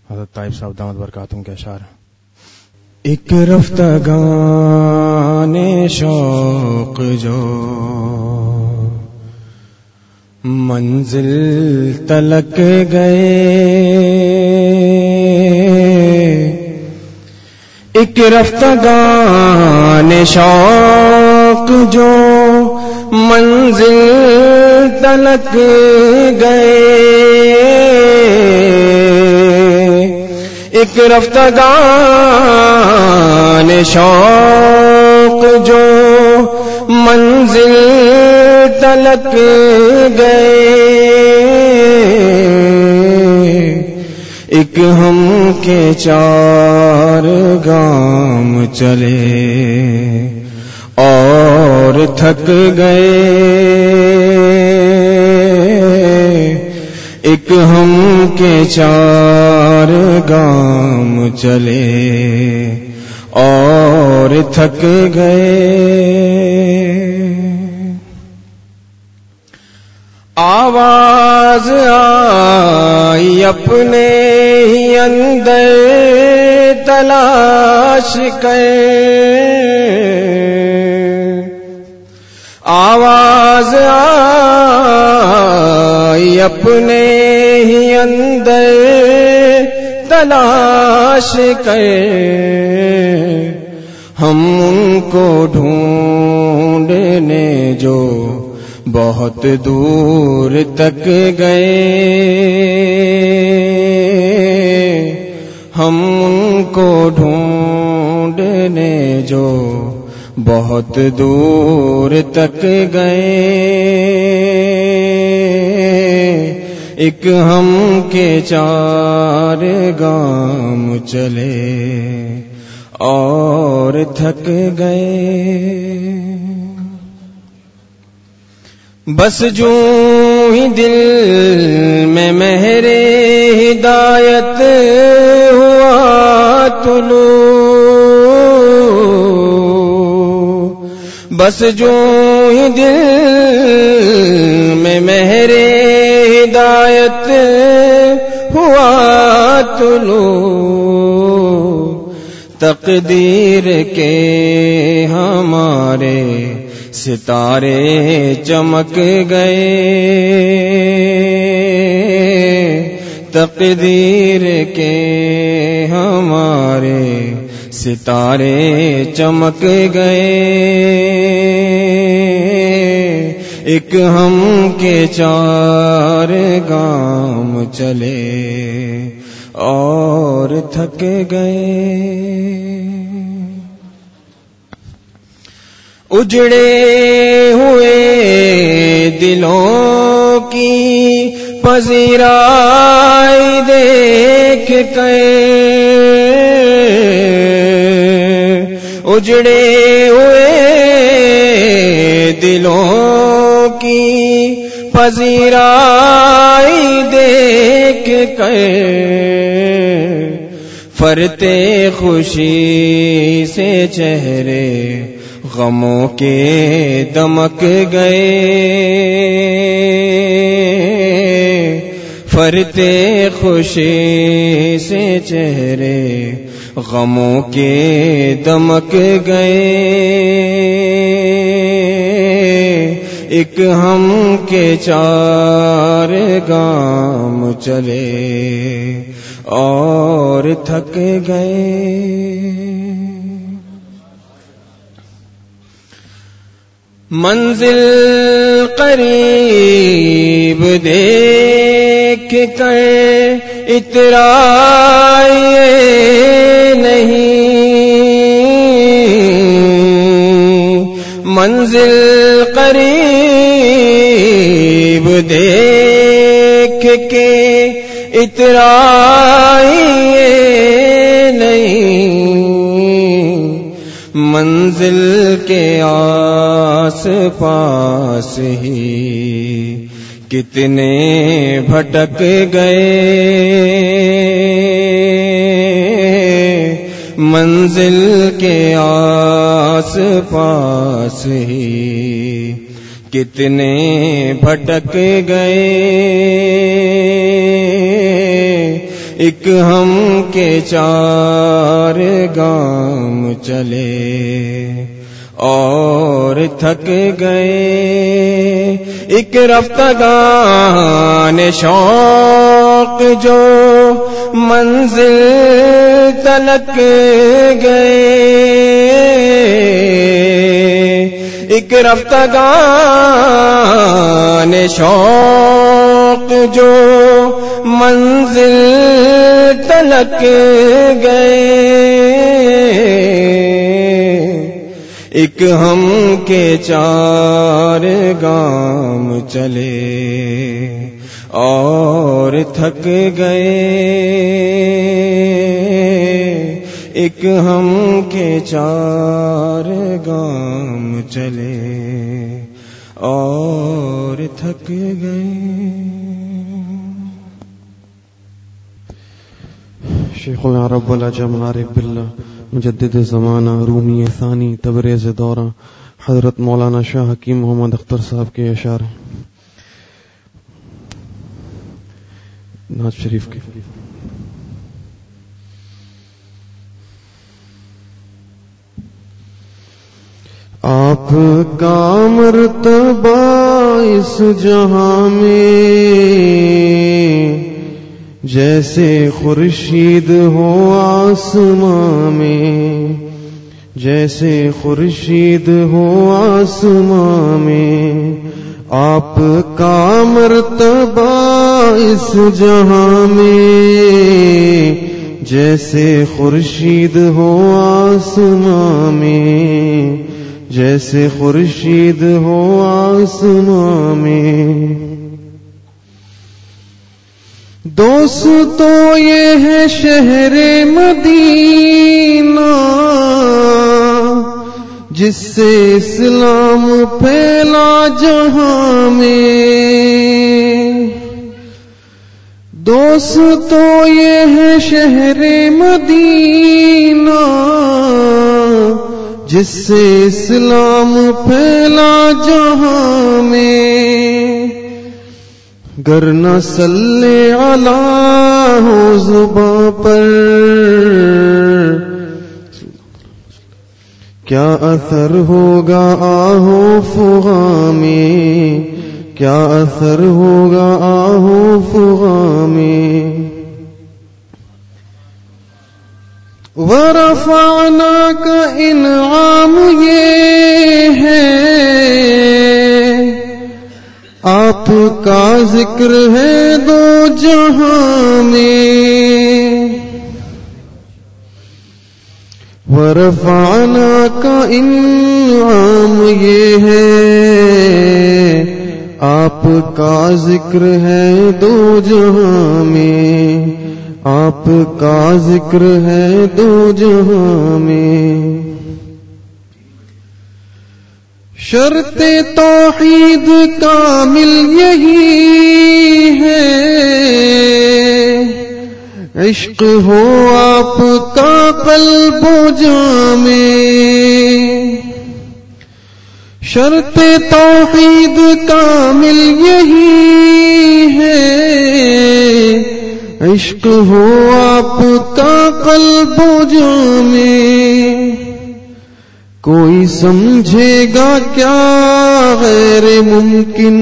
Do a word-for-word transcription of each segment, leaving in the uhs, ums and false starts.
حضرت طائب صاحب دامت برکاتہم کے اشعار. ایک رفتگان شوق جو منزل تلک گئے، ایک رفتگان شوق جو منزل تلک گئے، ایک رفتگان شوق جو منزل تلک گئے، ایک ہم کے چار گام چلے اور تھک گئے، ایک ہم کے چار گام چلے اور تھک گئے، آواز آئی اپنے ہی اندر تلاش کر، آواز آئی اپنے ہی اندر تلاش کر، ہم ان کو ڈھونڈنے جو بہت دور تک گئے، ہم ان کو ڈھونڈنے جو بہت دور تک گئے، ایک ہم کے چار گام چلے اور تھک گئے، بس جو ہی دل میں مہر ہدایت ہوا طلوع، بس جو ہی دل میں مہر ہدایت ہوا طلوع، تقدیر کے ہمارے ستارے چمک گئے، تقدیر کے ہمارے ستارے چمک گئے، ایک ہم کے چار گام چلے اور تھک گئے، اجڑے ہوئے دلوں کی پذیرائی دیکھ کر، اجڑے ہوئے دلوں کی پذیرائی دیکھ کر، فرتے خوشی سے چہرے غموں کے دمک گئے، فرتے خوشی سے چہرے غموں کے دمک گئے، ایک ہم کے چار گام چلے اور تھک گئے، منزل قریب دیکھ کر اترائیے نہیں، منزل قریب دیکھ کے اترائیے نہیں، منزل کے آس پاس ہی کتنے بھٹک گئے، منزل کے آس پاس ہی کتنے بھٹک گئے، ایک ایک ہم کے چار گام چلے اور تھک گئے، ایک رفتگان شوق جو منزل تلک گئے، ایک رفتگان شوق جو منزل تلک گئے، ایک ہم کے چار گام چلے اور تھک گئے، ایک ہم کے چار گام چلے اور تھک گئے۔ شیخ العرب والعجم عارف باللہ مجدد زمانہ رومی ثانی تبریز دورہ حضرت مولانا شاہ حکیم محمد اختر صاحب کے اشعار نعت شریف کے۔ آپ کا مرتبہ اس جہاں میں جیسے خورشید ہو آسماں میں، جیسے خورشید ہو آسماں میں، آپ کا مرتبہ اس جہاں میں جیسے خورشید ہو آسماں میں، جیسے خورشید ہو آسماں میں۔ دوستو یہ ہے شہر مدینہ جس سے اسلام پھیلا جہاں میں، دوستو یہ ہے شہر مدینہ جس سے اسلام پھیلا جہاں میں، گر نہ صلی علی ہو زباں پر کیا اثر ہوگا آہو فغاں میں، کیا اثر ہوگا آہو فغاں میں۔ وَرَفَعْنَاكَ انعام یہ ہے آپ کا ذکر ہے دو جہاں میں، وَرَفَعْنَاكَ انعام یہ ہے آپ کا ذکر ہے دو جہاں میں، آپ کا ذکر ہے دو جہاں میں۔ شرط توحید کامل یہی ہے عشق ہو آپ کا قلب و جاں میں، شرط توحید کامل یہی ہے عشق ہو آپ کا قلب و جاں میں۔ کوئی سمجھے گا کیا غیر ممکن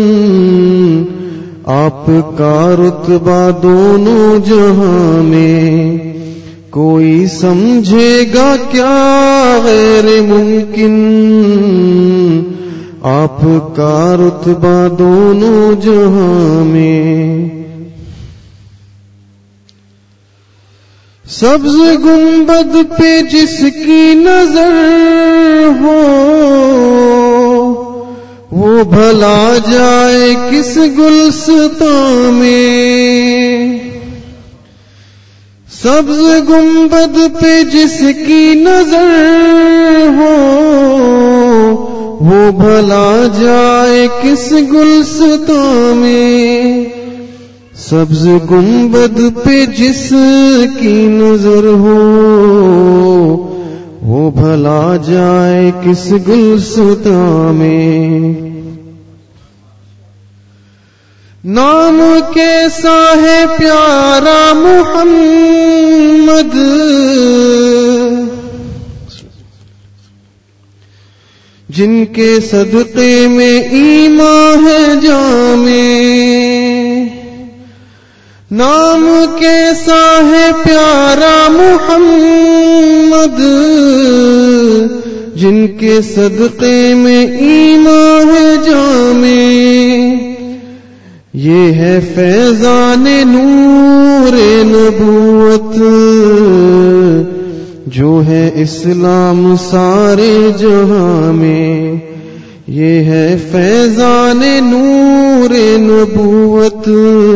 آپ کا رتبہ دونوں جہاں میں، کوئی سمجھے گا کیا غیر ممکن آپ کا رتبہ دونوں جہاں میں۔ سبز گنبد پہ جس کی نظر ہو وہ بھلا جائے کس گلستان میں، سبز گنبد پہ جس کی نظر ہو وہ بھلا جائے کس گلستان میں، سبز گنبد پہ جس کی نظر ہو وہ بھلا جائے کس گلستان میں۔ نام کیسا ہے پیارا محمد، جن کے صدقے میں ایمان ہے جامع. نام کیسا ہے پیارا محمد، جن کے صدقے میں ایمان ہے جامع. یہ ہے فیضان نور نبوت، جو ہے اسلام سارے جہاں میں. یہ ہے فیضان نور نبوت،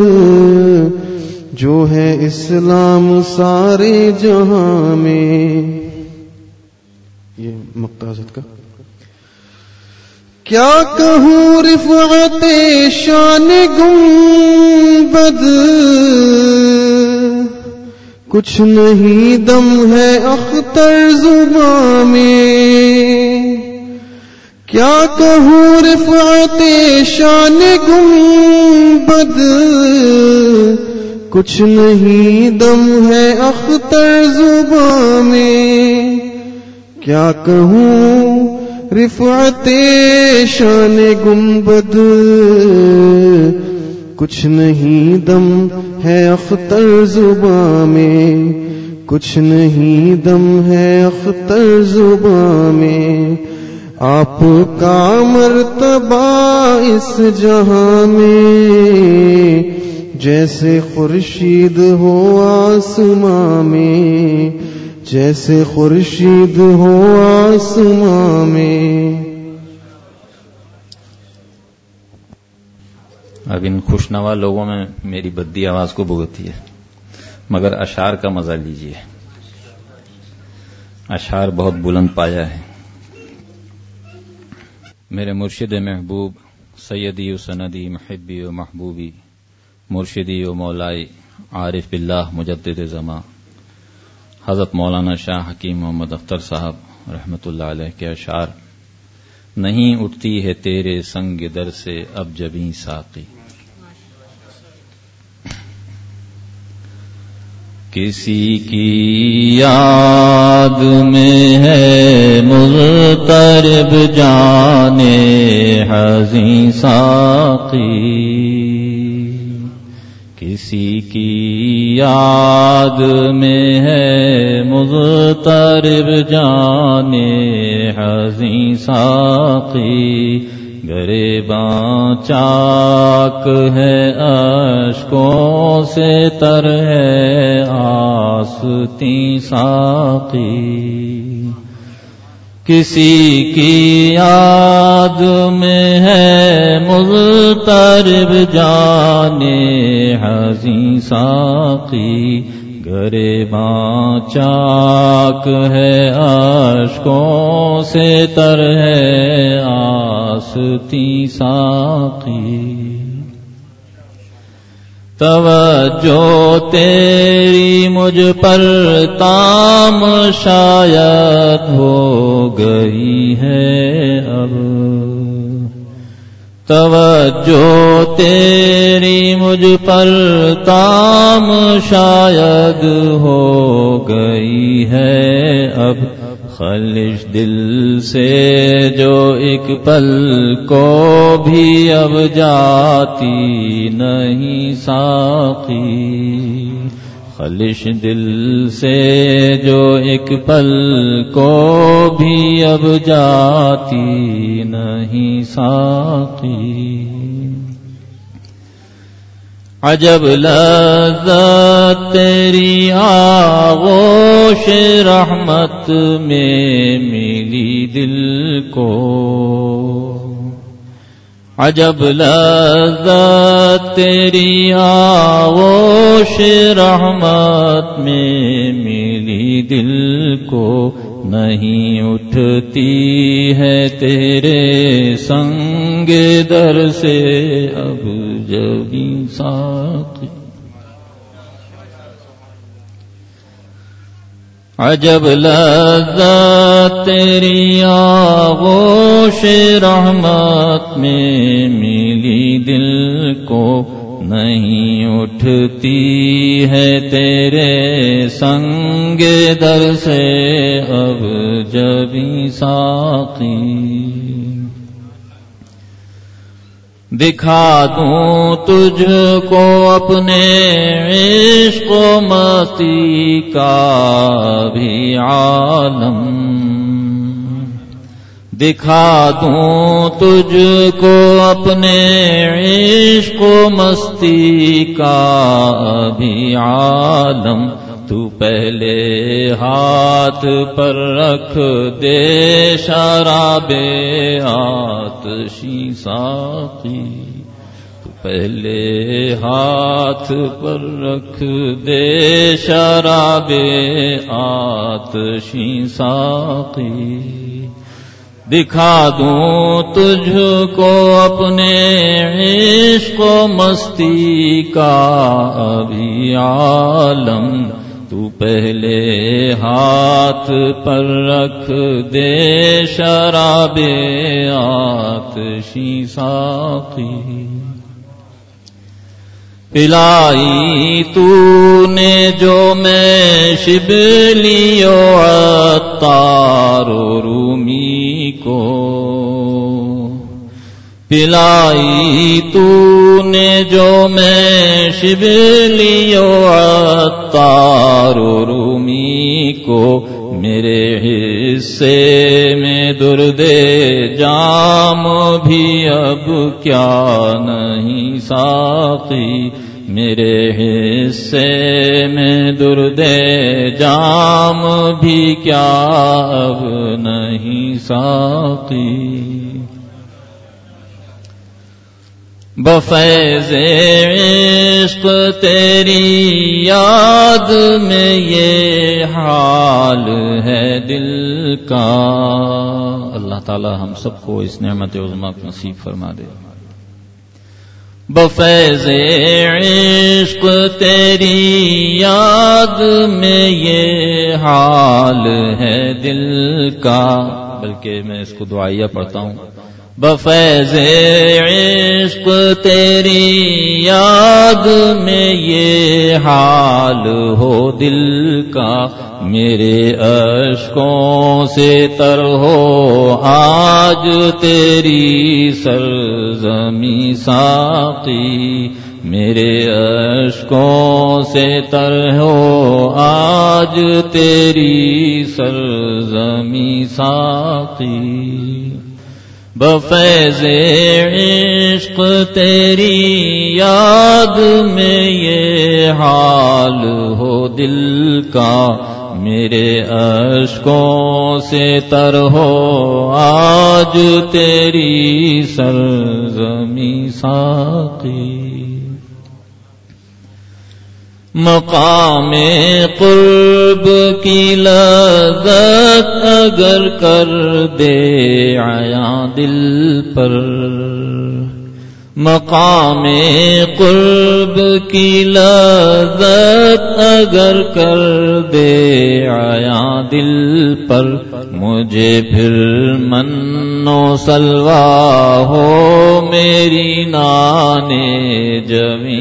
جو ہے اسلام سارے جہاں میں. یہ مقتصد کا کیا کہوں رفعت شان گنبد، کچھ نہیں دم ہے اختر زباں میں. کیا کہوں رفعت شان گنبد، کچھ نہیں دم ہے اختر زباں میں. کیا کہوں رفعت شان گنبد، کچھ نہیں دم ہے اختر زباں میں. کچھ نہیں دم ہے اختر زباں میں. آپ کا مرتبہ اس جہاں میں، جیسے خورشید ہو آسماں میں. جیسے خورشید ہو آسماں میں. اب ان خوشنوا لوگوں میں میری بدی آواز کو بھگتی ہے، مگر اشعار کا مزہ لیجیے. اشعار بہت بلند پایا ہے. میرے مرشد محبوب سیدی و سندی محبی و محبوبی مرشدی و مولائی عارف باللہ مجدد زمان حضرت مولانا شاہ حکیم محمد اختر صاحب رحمۃ اللہ علیہ کے اشعار. نہیں اٹھتی ہے تیرے سنگ در سے اب جبیں ساقی. کسی کی یاد میں ہے مضطرب جانے حزیں ساقی. کسی کی یاد میں ہے مضطرب جانے حزیں ساقی. گریباں چاک ہے اشکوں سے تر ہے آستی ساقی. کسی کی یاد میں ہے مضطرب جانے حزیں ساقی. گریباں چاک ہے اشکوں سے تر ہے آستی ساقی. توجہ تیری مجھ پر تام شاید ہو گئی ہے اب. توجہ تیری مجھ پر تام شاید ہو گئی ہے اب. خلش دل سے جو ایک پل کو بھی اب جاتی نہیں ساقی. خلش دل سے جو ایک پل کو بھی اب جاتی نہیں ساقی. عجب لذت تیری آغوش رحمت میں ملی دل کو. عجب لذت تیری آغوش رحمت میں ملی دل کو. نہیں اٹھتی ہے تیرے سنگ در سے اب جبیں ساقی. عجب لذت تیری آغوش رحمت میں ملی دل کو نہیں اٹھتی ہے تیرے سنگ در سے اب جبھی ساقی. دکھا دوں تجھ کو اپنے عشق و مستی کا بھی عالم. دکھا دوں تجھ کو اپنے عشق و مستی کا بھی عالم. تو پہلے ہاتھ پر رکھ دے شراب آتشی ساقی. تو پہلے ہاتھ پر رکھ دے شراب آتشی ساقی. دکھا دوں تجھ کو اپنے عشق و مستی کا بھی عالم. تو پہلے ہاتھ پر رکھ دے شراب آتشی ساقی. پلائی تو نے جو میں شبلی و عطار و رومی کو. پلائی تو نے جو میں شبلی و عطار و رومی کو. میرے حصے میں درد جام بھی اب کیا نہیں ساقی. میرے حصے میں درد جام بھی کیا اب نہیں ساقی. بفیض عشق تیری یاد میں یہ حال ہے دل کا. اللہ تعالی ہم سب کو اس نعمت عظمیٰ کو نصیب فرما دے. بفیض عشق تیری یاد میں یہ حال ہے دل کا. بلکہ میں اس کو دعائیہ پڑھتا ہوں. بفیض عشق تیری یاد میں یہ حال ہو دل کا. میرے اشکوں سے تر ہو آج تیری سرزمی ساقی. میرے اشکوں سے تر ہو آج تیری سرزمی ساقی. بفیض عشق تیری یاد میں یہ حال ہو دل کا. میرے اشکوں سے تر ہو آج تیری سرزمی ساقی. مقام قرب کی لذت اگر کر دے عیاں دل پر. مقام قرب کی لذت اگر کر دے عیاں دل پر. مجھے پھر من و سلوا ہو میری نانے جمی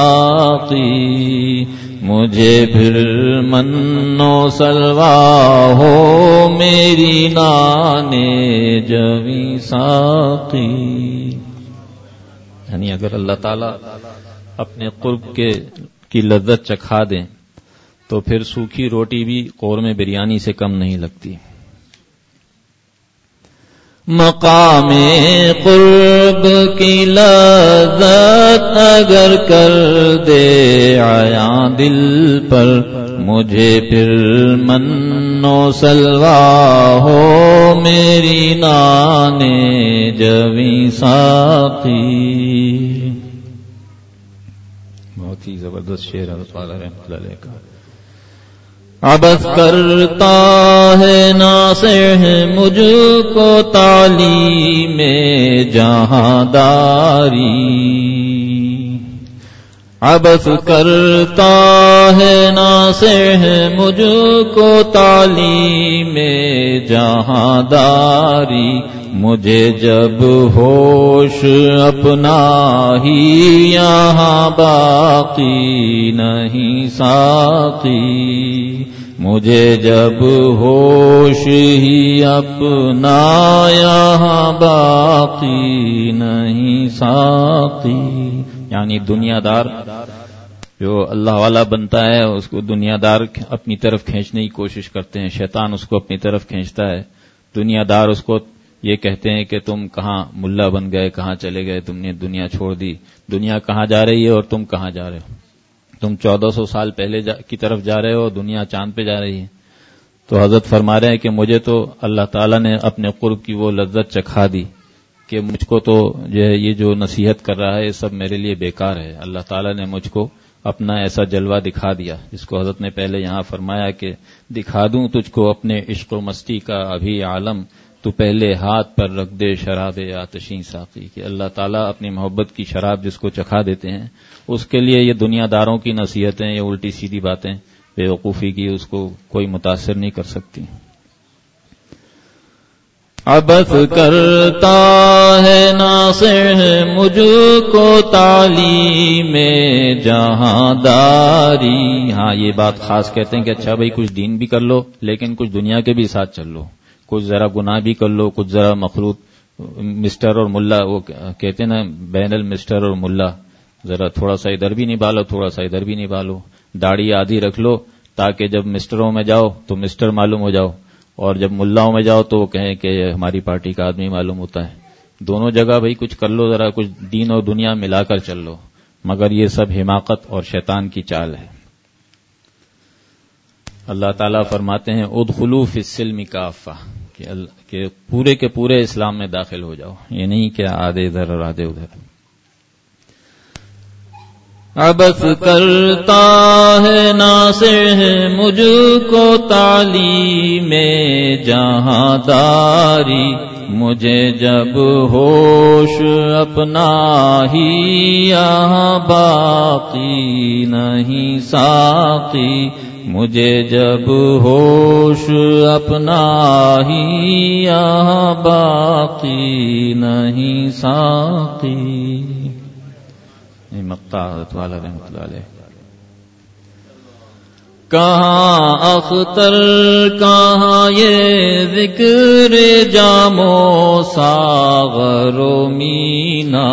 ساقی. مجھے پھر من و سلوا ہو میری نانے جمی ساقی. یعنی اگر اللہ تعالیٰ اپنے قرب کے کی لذت چکھا دیں تو پھر سوکھی روٹی بھی قورمے بریانی سے کم نہیں لگتی. مقام قرب کی لذت اگر کر دے عیاں دل پر. مجھے پھر من و سلوا ہو میری نانے جویں ساقی. بہت ہی زبردست شعر ہے رسول اللہ رحمۃ اللہ علیہ کا. عبث کرتا ہے ناصح مجھ کو تعلیم جہاں داری. عبث کرتا ہے ناصح مجھ کو تعلیم جہاں داری. مجھے جب ہوش اپنا ہی یہاں باقی نہیں ساقی، مجھے جب ہوش ہی اپنا یہاں باقی نہیں ساقی، یعنی دنیا دار جو اللہ والا بنتا ہے اس کو دنیا دار اپنی طرف کھینچنے کی کوشش کرتے ہیں، شیطان اس کو اپنی طرف کھینچتا ہے، دنیا دار اس کو یہ کہتے ہیں کہ تم کہاں ملا بن گئے، کہاں چلے گئے، تم نے دنیا چھوڑ دی، دنیا کہاں جا رہی ہے اور تم کہاں جا رہے ہو، تم چودہ سو سال پہلے جا کی طرف جا رہے ہو، دنیا چاند پہ جا رہی ہے۔ تو حضرت فرما رہے ہیں کہ مجھے تو اللہ تعالیٰ نے اپنے قرب کی وہ لذت چکھا دی کہ مجھ کو تو جو ہے یہ جو نصیحت کر رہا ہے یہ سب میرے لیے بیکار ہے، اللہ تعالیٰ نے مجھ کو اپنا ایسا جلوہ دکھا دیا جس کو حضرت نے پہلے یہاں فرمایا کہ دکھا دوں تجھ کو اپنے عشق و مستی کا ابھی عالم، تو پہلے ہاتھ پر رکھ دے شراب آتشیں ساقی، کہ اللہ تعالیٰ اپنی محبت کی شراب جس کو چکھا دیتے ہیں اس کے لیے یہ دنیا داروں کی نصیحتیں، یہ الٹی سیدھی باتیں بے وقوفی کی اس کو کوئی متاثر نہیں کر سکتی۔ عبث کرتا ہے ناصح مجھ کو تعلیم جہاں داری، ہاں یہ بات خاص کہتے ہیں کہ اچھا بھائی کچھ دین بھی کر لو لیکن کچھ دنیا کے بھی ساتھ چل لو، کچھ ذرا گناہ بھی کر لو، کچھ ذرا مخلوط مسٹر اور ملا، وہ کہتے ہیں نا بین المسٹر اور ملا، ذرا تھوڑا سا ادھر بھی نبھالو تھوڑا سا ادھر بھی نبھالو، داڑھی آدھی رکھ لو تاکہ جب مسٹروں میں جاؤ تو مسٹر معلوم ہو جاؤ، اور جب ملاؤں میں جاؤ تو وہ کہیں کہ ہماری پارٹی کا آدمی معلوم ہوتا ہے۔ دونوں جگہ بھئی کچھ کر لو، ذرا کچھ دین اور دنیا ملا کر چل لو، مگر یہ سب حماقت اور شیطان کی چال ہے۔ اللہ تعالیٰ فرماتے ہیں ادخلوا فی السلم کافہ، کہ پورے کے پورے اسلام میں داخل ہو جاؤ، یہ نہیں کہ آدھے ادھر اور آدھے ادھر۔ عبث کرتا ہے ناصح مجھ کو تعلیم جہاں داری، مجھے جب ہوش اپنا ہی یہاں باقی نہیں ساقی، مجھے جب ہوش اپنا ہی یہاں باقی نہیں ساقی۔ مقطع حضرت والا رحمۃ اللہ علیہ۔ کہاں اختر کہاں یہ ذکر جامو ساغر و مینا،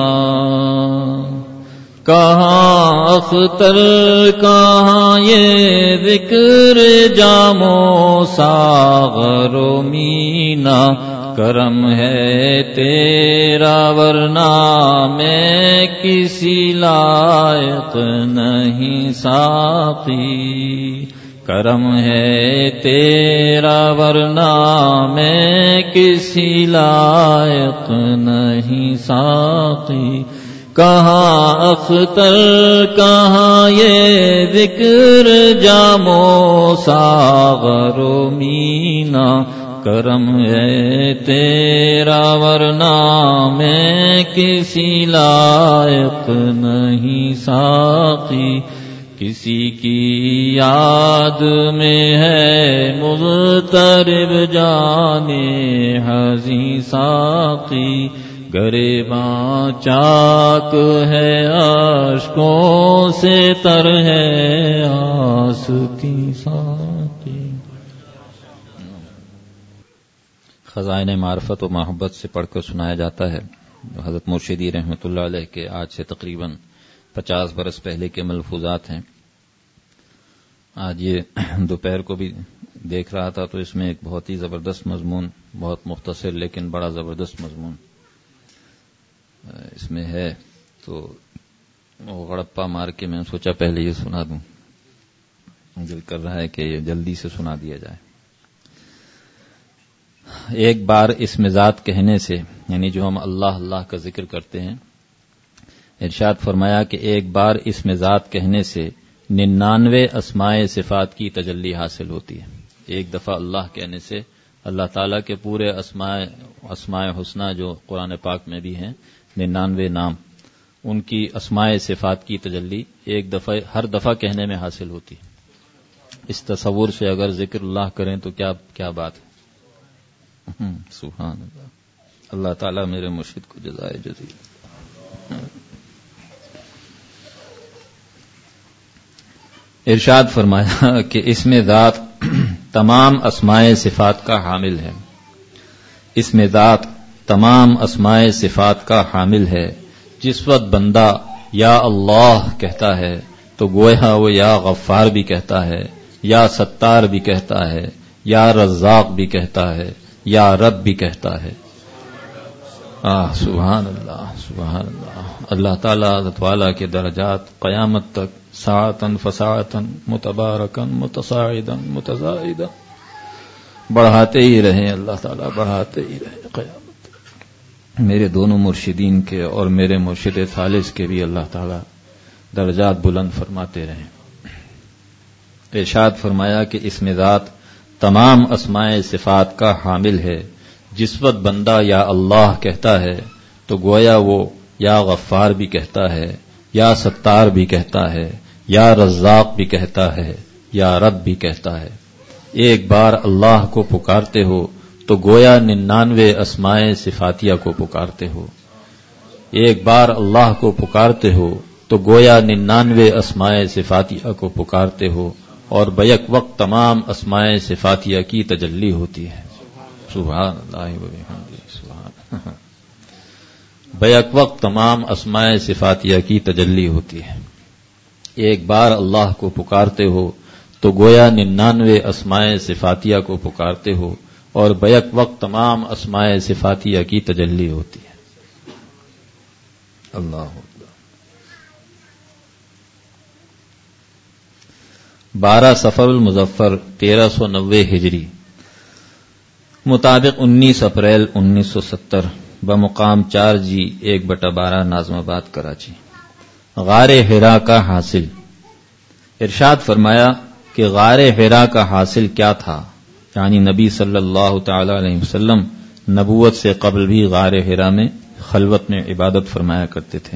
کہاں اختر کہاں یہ ذکر جامو ساغر و مینا، کرم ہے تیرا ورنہ میں کسی لائق نہیں ساقی، کرم ہے تیرا ورنہ میں کسی لائق نہیں ساقی، کہاں اختر کہاں یہ ذکر جامو ساغر و مینا، کرم ہے تیرا ورنہ میں کسی لائق نہیں ساقی، کسی کی یاد میں ہے مضطرب جانے حزیں ساقی، گریباں چاک ہے اشکوں سے تر ہے آس کی ساقی۔ خزائن معرفت و محبت سے پڑھ کر سنایا جاتا ہے، حضرت مرشدی رحمۃ اللہ علیہ کے آج سے تقریباً پچاس برس پہلے کے ملفوظات ہیں۔ آج یہ دوپہر کو بھی دیکھ رہا تھا تو اس میں ایک بہت ہی زبردست مضمون، بہت مختصر لیکن بڑا زبردست مضمون اس میں ہے، تو وہ غڑپا مار کے میں سوچا پہلے یہ سنا دوں، دل کر رہا ہے کہ یہ جلدی سے سنا دیا جائے۔ ایک بار اسم ذات کہنے سے، یعنی جو ہم اللہ اللہ کا ذکر کرتے ہیں، ارشاد فرمایا کہ ایک بار اسم ذات کہنے سے ننانوے اسماء صفات کی تجلی حاصل ہوتی ہے۔ ایک دفعہ اللہ کہنے سے اللہ تعالیٰ کے پورے اسماء اسماء حسنہ جو قرآن پاک میں بھی ہیں، ننانوے نام، ان کی اسماء صفات کی تجلی ایک دفعہ ہر دفعہ کہنے میں حاصل ہوتی ہے۔ اس تصور سے اگر ذکر اللہ کریں تو کیا کیا بات ہے، سبحان اللہ۔ اللہ تعالیٰ میرے مرشد کو جزائے جزیل. ارشاد فرمایا کہ اس میں ذات تمام اسماء صفات کا حامل ہے. اس میں ذات تمام اسماء صفات کا حامل ہے. جس وقت بندہ یا اللہ کہتا ہے تو گویا وہ یا غفار بھی کہتا ہے، یا ستار بھی کہتا ہے، یا رزاق بھی کہتا ہے، یا رب بھی کہتا ہے. آہ سبحان اللہ سبحان اللہ. اللہ تعالیٰ حضرت والا کے درجات قیامت تک ساعتن فساعتن متبارکن متصاعدن متزائدن بڑھاتے ہی رہیں. اللہ تعالیٰ بڑھاتے ہی رہیں قیامت تک. میرے دونوں مرشدین کے اور میرے مرشد ثالث کے بھی اللہ تعالیٰ درجات بلند فرماتے رہیں. ارشاد فرمایا کہ اس میں ذات تمام اسماء صفات کا حامل ہے. جس وقت بندہ یا اللہ کہتا ہے تو گویا وہ یا غفار بھی کہتا ہے، یا ستار بھی کہتا ہے، یا رزاق بھی کہتا ہے، یا رب بھی کہتا ہے. ایک بار اللہ کو پکارتے ہو تو گویا ننانوے اسماء صفاتیہ کو پکارتے ہو. ایک بار اللہ کو پکارتے ہو تو گویا ننانوے اسماء صفاتیہ کو پکارتے ہو، اور بیک وقت تمام اسماء صفاتیہ کی تجلی ہوتی ہے. سبحان اللہ و بحمدہ سبحان. بیک وقت تمام اسماء صفاتیہ کی تجلی ہوتی ہے. ایک بار اللہ کو پکارتے ہو تو گویا ننانوے اسماء صفاتیہ کو پکارتے ہو، اور بیک وقت تمام اسماء صفاتیہ کی تجلی ہوتی ہے. اللہ اکبر. بارہ سفر المظفر تیرہ سو نوے ہجری مطابق انیس اپریل انیس سو ستر بمقام چار جی ایک بٹا بارہ ناظم آباد کراچی. غار حرا کا حاصل. ارشاد فرمایا کہ غار حرا کا حاصل کیا تھا، یعنی نبی صلی اللہ تعالی علیہ وسلم نبوت سے قبل بھی غار حرا میں خلوت میں عبادت فرمایا کرتے تھے.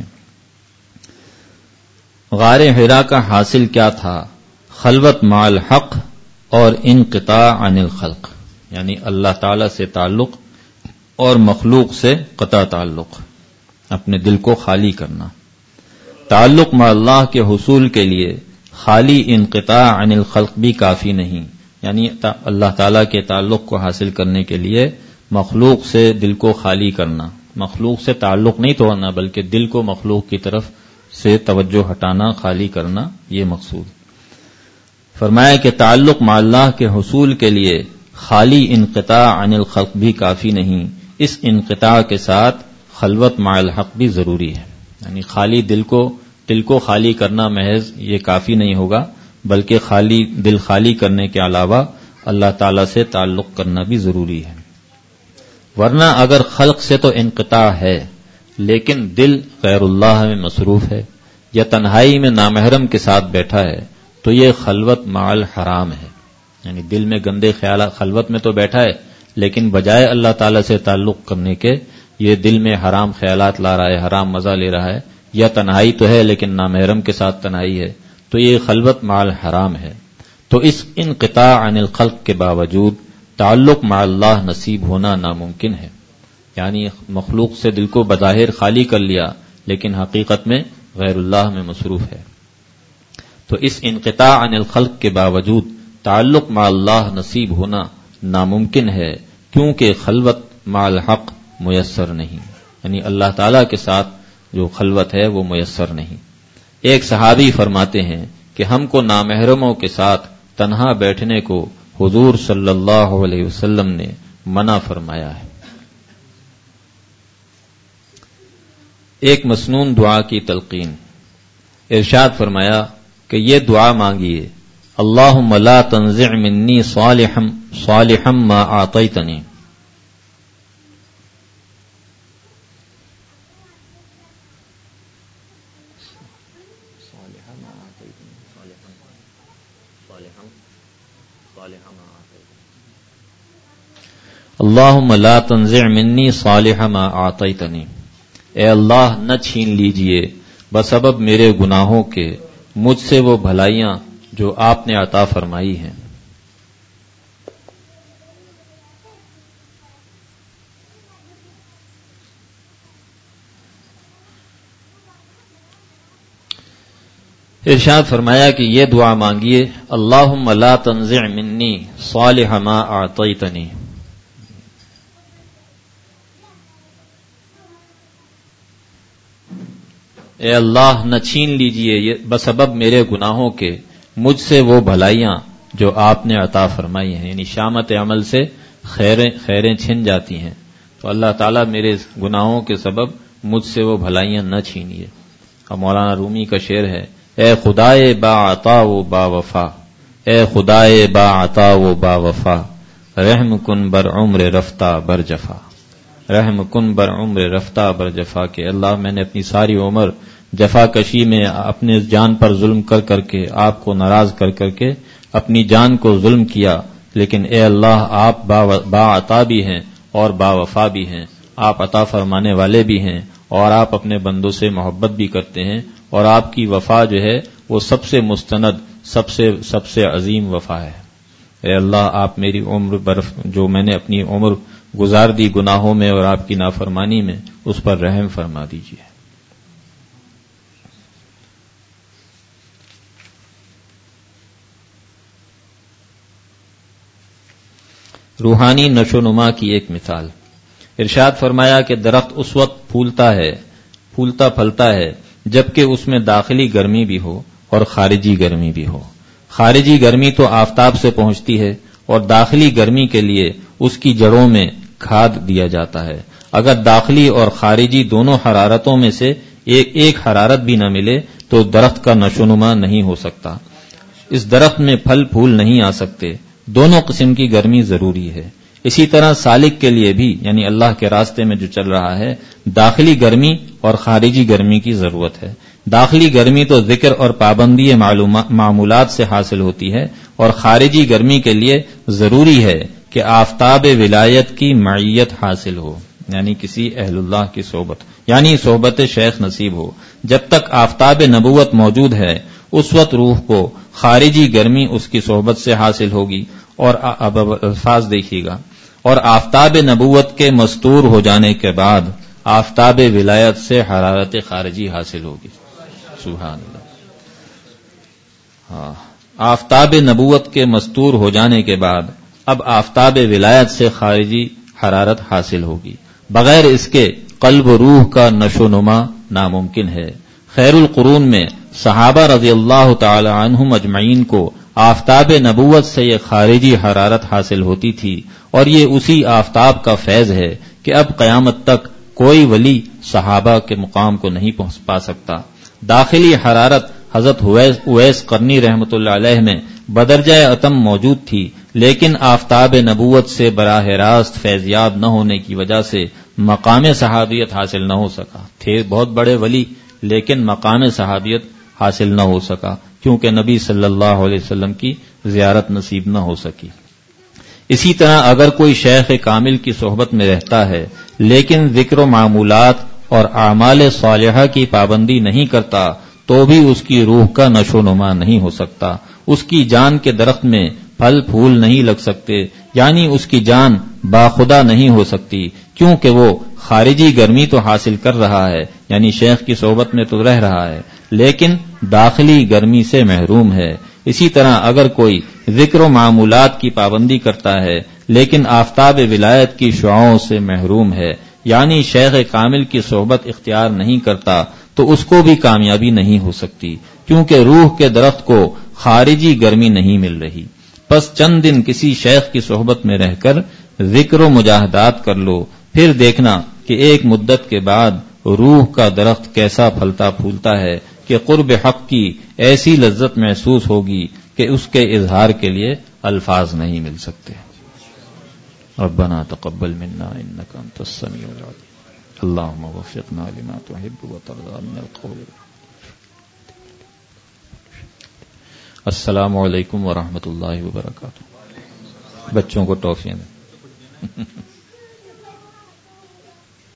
غار حرا کا حاصل کیا تھا؟ خلوت مع الحق اور انقطاع عن الخلق، یعنی اللہ تعالی سے تعلق اور مخلوق سے قطع تعلق، اپنے دل کو خالی کرنا. تعلق مع اللہ کے حصول کے لیے خالی انقطاع عن الخلق بھی کافی نہیں، یعنی اللہ تعالی کے تعلق کو حاصل کرنے کے لیے مخلوق سے دل کو خالی کرنا، مخلوق سے تعلق نہیں توڑنا بلکہ دل کو مخلوق کی طرف سے توجہ ہٹانا، خالی کرنا، یہ مقصود. فرمایا کہ تعلق مع اللہ کے حصول کے لیے خالی انقطاع عن الخلق بھی کافی نہیں، اس انقطاع کے ساتھ خلوت مع الحق بھی ضروری ہے. یعنی خالی دل کو دل کو خالی کرنا محض یہ کافی نہیں ہوگا، بلکہ خالی دل خالی کرنے کے علاوہ اللہ تعالی سے تعلق کرنا بھی ضروری ہے. ورنہ اگر خلق سے تو انقطاع ہے لیکن دل غیر اللہ میں مصروف ہے یا تنہائی میں نامحرم کے ساتھ بیٹھا ہے تو یہ خلوت مع الحرام ہے. یعنی دل میں گندے خیالات، خلوت میں تو بیٹھا ہے لیکن بجائے اللہ تعالی سے تعلق کرنے کے یہ دل میں حرام خیالات لا رہا ہے، حرام مزہ لے رہا ہے، یا تنہائی تو ہے لیکن نامحرم کے ساتھ تنہائی ہے، تو یہ خلوت مع الحرام ہے. تو اس انقطاع عن الخلق کے باوجود تعلق مع اللہ نصیب ہونا ناممکن ہے. یعنی مخلوق سے دل کو بظاہر خالی کر لیا لیکن حقیقت میں غیر اللہ میں مصروف ہے. تو اس انقطاع عن الخلق کے باوجود تعلق مع اللہ نصیب ہونا ناممکن ہے، کیونکہ خلوت مع الحق میسر نہیں، یعنی اللہ تعالی کے ساتھ جو خلوت ہے وہ میسر نہیں. ایک صحابی فرماتے ہیں کہ ہم کو نامحرموں کے ساتھ تنہا بیٹھنے کو حضور صلی اللہ علیہ وسلم نے منع فرمایا ہے. ایک مسنون دعا کی تلقین. ارشاد فرمایا کہ یہ دعا مانگیے، اللہم لا تنزع منی صالحا صالحا ما اعطیتنی. اللہم لا تنزع منی صالح ما اعطیتنی. اے اللہ نہ چھین لیجئے بسبب میرے گناہوں کے مجھ سے وہ بھلائیاں جو آپ نے عطا فرمائی ہیں. ارشاد فرمایا کہ یہ دعا مانگیے، اللہم لا تنزع منی صالح ما اعطیتنی، اے اللہ نہ چھین لیجئے بسبب میرے گناہوں کے مجھ سے وہ بھلائیاں جو آپ نے عطا فرمائی ہیں، یعنی شامت عمل سے خیریں خیریں چھن جاتی ہیں، تو اللہ تعالیٰ میرے گناہوں کے سبب مجھ سے وہ بھلائیاں نہ چھینیے۔ اور مولانا رومی کا شعر ہے، اے خدائے با عطا و با وفا، اے خدائے با عطا و با وفا، رحم کن بر عمر رفتہ بر جفا، رحم کن بر عمر رفتہ بر جفا، کہ اللہ میں نے اپنی ساری عمر جفا کشی میں اپنے جان پر ظلم کر کر کے، آپ کو ناراض کر کر کے اپنی جان کو ظلم کیا، لیکن اے اللہ آپ با, با عطا بھی ہیں اور با وفا بھی ہیں، آپ عطا فرمانے والے بھی ہیں اور آپ اپنے بندوں سے محبت بھی کرتے ہیں، اور آپ کی وفا جو ہے وہ سب سے مستند، سب سے سب سے عظیم وفا ہے۔ اے اللہ آپ میری عمر برف جو میں نے اپنی عمر گزار دی گناہوں میں اور آپ کی نافرمانی میں، اس پر رحم فرما دیجیے۔ روحانی نشو نما کی ایک مثال، ارشاد فرمایا کہ درخت اس وقت پھولتا ہے پھولتا پھلتا ہے جبکہ اس میں داخلی گرمی بھی ہو اور خارجی گرمی بھی ہو۔ خارجی گرمی تو آفتاب سے پہنچتی ہے اور داخلی گرمی کے لیے اس کی جڑوں میں کھاد دیا جاتا ہے۔ اگر داخلی اور خارجی دونوں حرارتوں میں سے ایک ایک حرارت بھی نہ ملے تو درخت کا نشو نما نہیں ہو سکتا، اس درخت میں پھل پھول نہیں آ سکتے، دونوں قسم کی گرمی ضروری ہے۔ اسی طرح سالک کے لیے بھی، یعنی اللہ کے راستے میں جو چل رہا ہے، داخلی گرمی اور خارجی گرمی کی ضرورت ہے۔ داخلی گرمی تو ذکر اور پابندی معمولات سے حاصل ہوتی ہے، اور خارجی گرمی کے لیے ضروری ہے کہ آفتاب ولایت کی معیت حاصل ہو، یعنی کسی اہل اللہ کی صحبت، یعنی صحبت شیخ نصیب ہو۔ جب تک آفتاب نبوت موجود ہے اس وقت روح کو خارجی گرمی اس کی صحبت سے حاصل ہوگی، اور اب الفاظ دیکھیے گا، اور آفتاب نبوت کے مستور ہو جانے کے بعد آفتاب ولایت سے حرارت خارجی حاصل ہوگی۔ سبحان اللہ۔ ہاں، آفتاب نبوت کے مستور ہو جانے کے بعد اب آفتاب ولایت سے خارجی حرارت حاصل ہوگی، بغیر اس کے قلب و روح کا نشو نما ناممکن ہے۔ خیر القرون میں صحابہ رضی اللہ تعالی عنہم اجمعین کو آفتاب نبوت سے یہ خارجی حرارت حاصل ہوتی تھی، اور یہ اسی آفتاب کا فیض ہے کہ اب قیامت تک کوئی ولی صحابہ کے مقام کو نہیں پہنچ پا سکتا۔ داخلی حرارت حضرت اویس قرنی رحمۃ اللہ علیہ میں بدرجہ اتم موجود تھی، لیکن آفتاب نبوت سے براہ راست فیضیاب نہ ہونے کی وجہ سے مقام صحابیت حاصل نہ ہو سکا۔ تھے بہت بڑے ولی لیکن مقام صحابیت حاصل نہ ہو سکا، کیونکہ نبی صلی اللہ علیہ وسلم کی زیارت نصیب نہ ہو سکی۔ اسی طرح اگر کوئی شیخ کامل کی صحبت میں رہتا ہے لیکن ذکر و معمولات اور اعمال صالحہ کی پابندی نہیں کرتا تو بھی اس کی روح کا نشو نما نہیں ہو سکتا، اس کی جان کے درخت میں پھل پھول نہیں لگ سکتے، یعنی اس کی جان باخدا نہیں ہو سکتی، کیونکہ وہ خارجی گرمی تو حاصل کر رہا ہے، یعنی شیخ کی صحبت میں تو رہ رہا ہے، لیکن داخلی گرمی سے محروم ہے۔ اسی طرح اگر کوئی ذکر و معمولات کی پابندی کرتا ہے لیکن آفتاب ولایت کی شعاؤں سے محروم ہے، یعنی شیخ کامل کی صحبت اختیار نہیں کرتا، تو اس کو بھی کامیابی نہیں ہو سکتی، کیونکہ روح کے درخت کو خارجی گرمی نہیں مل رہی۔ پس چند دن کسی شیخ کی صحبت میں رہ کر ذکر و مجاہدات کر لو، پھر دیکھنا کہ ایک مدت کے بعد روح کا درخت کیسا پھلتا پھولتا ہے کہ قرب حق کی ایسی لذت محسوس ہوگی کہ اس کے اظہار کے لیے الفاظ نہیں مل سکتے۔ ربنا تقبل منا انك انت السميع العليم اللهم وفقنا لما تحب وترضى من القول۔ السلام علیکم ورحمۃ اللہ وبرکاتہ۔ بچوں کو ٹافیاں دیں۔